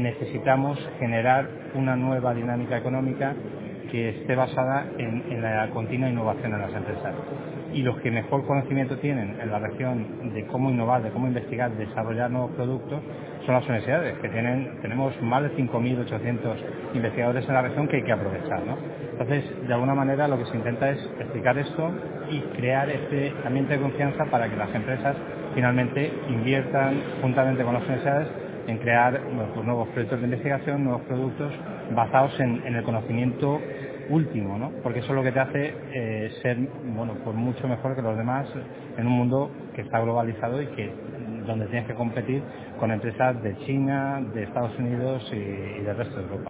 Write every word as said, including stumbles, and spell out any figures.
necesitamos generar una nueva dinámica económica que esté basada en, en la continua innovación en las empresas. Y los que mejor conocimiento tienen en la región de cómo innovar, de cómo investigar, de desarrollar nuevos productos, son las universidades, que tienen, tenemos más de cinco mil ochocientos investigadores en la región que hay que aprovechar, ¿no? Entonces, de alguna manera lo que se intenta es explicar esto y crear este ambiente de confianza para que las empresas finalmente inviertan juntamente con las universidades en crear bueno, pues nuevos proyectos de investigación, nuevos productos basados en, en el conocimiento último, ¿no? Porque eso es lo que te hace eh, ser bueno pues mucho mejor que los demás en un mundo que está globalizado y que donde tienes que competir con empresas de China, de Estados Unidos y, y del resto de Europa.